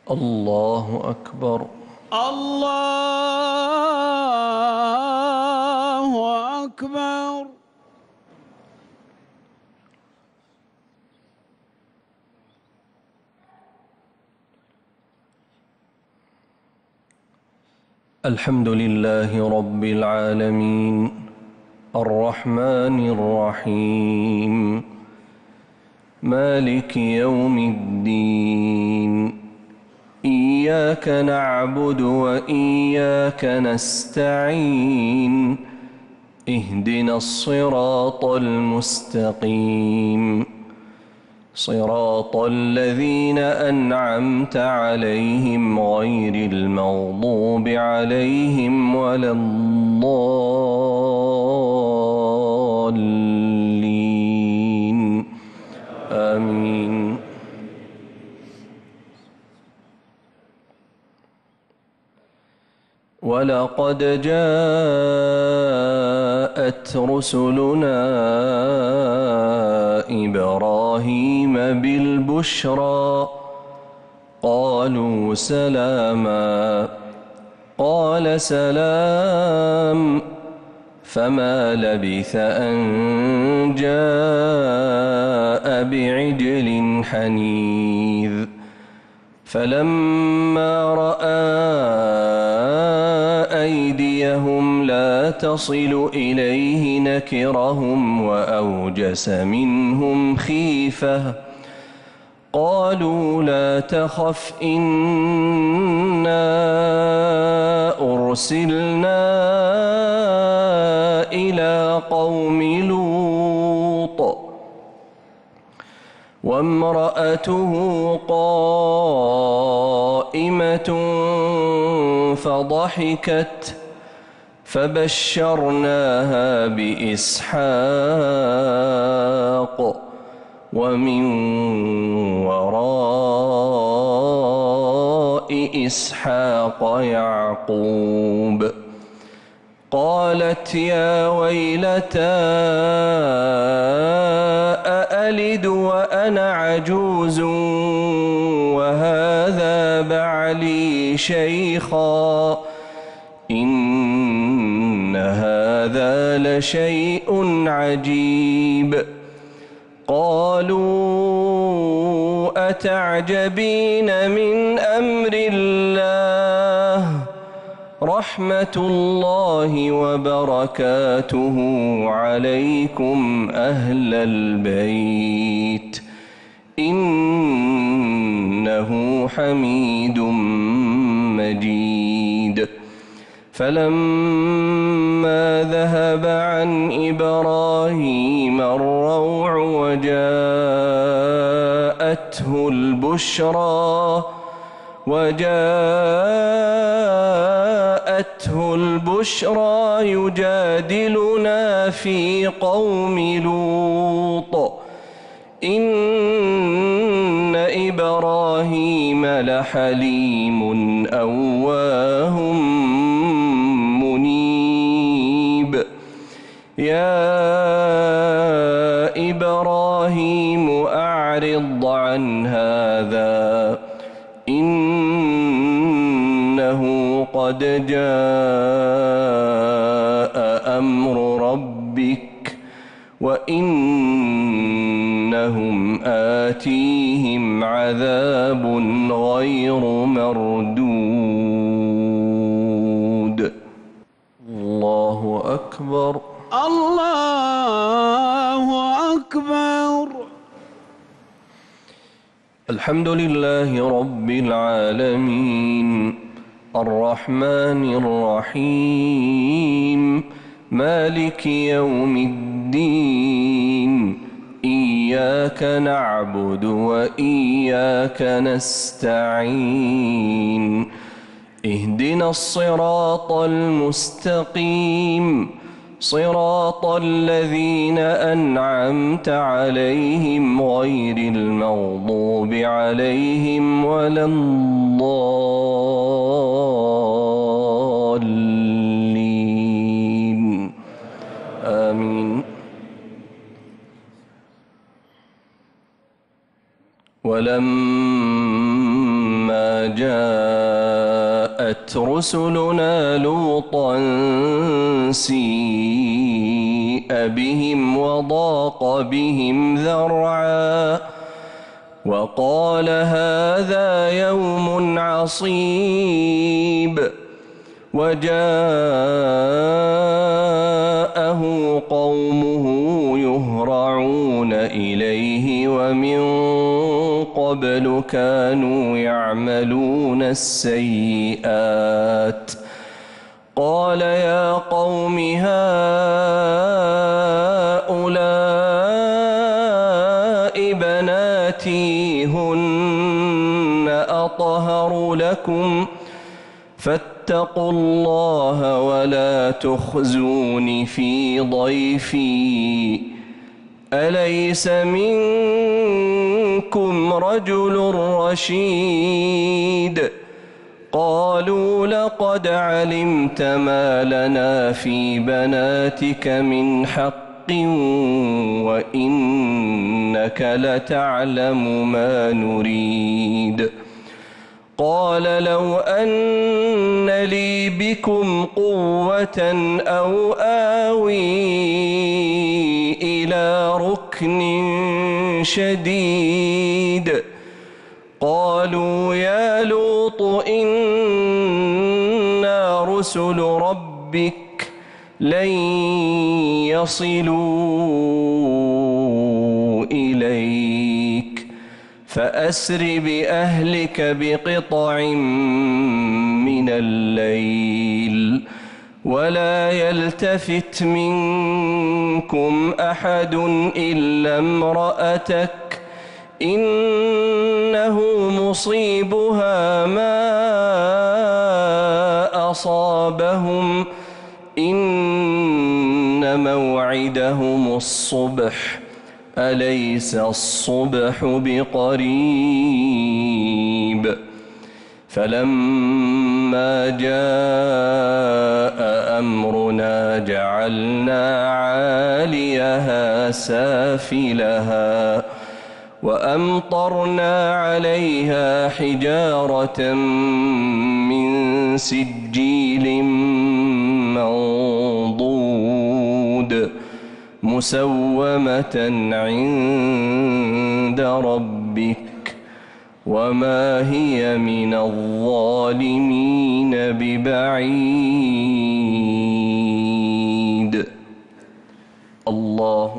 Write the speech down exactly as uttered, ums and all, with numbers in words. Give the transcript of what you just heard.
الله أكبر. الله أكبر. الحمد لله رب العالمين الرحمن الرحيم مالك يوم الدين إياك نعبد وإياك نستعين اهدنا الصراط المستقيم صراط الذين أنعمت عليهم غير المغضوب عليهم ولا الضالين آمين. ولقد جاءت رسلنا إبراهيم بالبشرى قالوا سلاما قال سلام فما لبث أن جاء بعجل حنيذ فلما رأى أيديهم لا تصل إليه نكرهم وأوجس منهم خيفة قالوا لا تخف إنا أرسلنا إلى قوم لوط وامرأته قائمة فضحكت فبشرناها بإسحاق ومن وراء إسحاق يعقوب قالت يا ويلتى أألد وأنا عجوز وهذا بعلي شيخا إن هذا لشيء عجيب قالوا أتعجبين من أمر الله رحمة الله وبركاته عليكم أهل البيت إنه حميد مجيد فلما ذهب عن إبراهيم الروع وجاءته البشرى وجاءته البشرى يجادلنا في قوم لوط إن إبراهيم لحليم أواه منيب يا إبراهيم أعرض عن هذا إنه قد جاء أمر ربك وإنهم آتيهم عذاب غير مردود. الله أكبر. الله أكبر. الحمد لله رب العالمين الرحمن الرحيم مالك يوم الدين إياك نعبد وإياك نستعين اهدنا الصراط المستقيم صراط الذين أنعمت عليهم غير المغضوب عليهم ولا الضالين آمين. ولما جاءت رسلنا لوطا سيء بهم وضاق بهم ذرعا وقال هذا يوم عصيب وجاءه قومه يهرعون إليه ومن قبل كانوا يعملون السيئات قال يا قوم هؤلاء بناتي هن أطهر لكم فاتقوا الله ولا تخزون في ضيفي أليس منكم رجل رشيد قالوا لقد علمت ما لنا في بناتك من حق وإنك لتعلم ما نريد قال لو أن لي بكم قوة أو آوي إلى ركن شديد قالوا يا لوط إنا رسل ربك لن يصلوا إليك فأسر بأهلك بقطع من الليل ولا يلتفت منكم أحد إلا امرأتك إنه مصيبها ما أصابهم إن موعدهم الصبح أليس الصبح بقريب فلما جاء أمرنا جعلنا عاليها سافلها وأمطرنا عليها حجارة من سجيل منضود مسومة عند ربك وما هي من الظالمين ببعيد. الله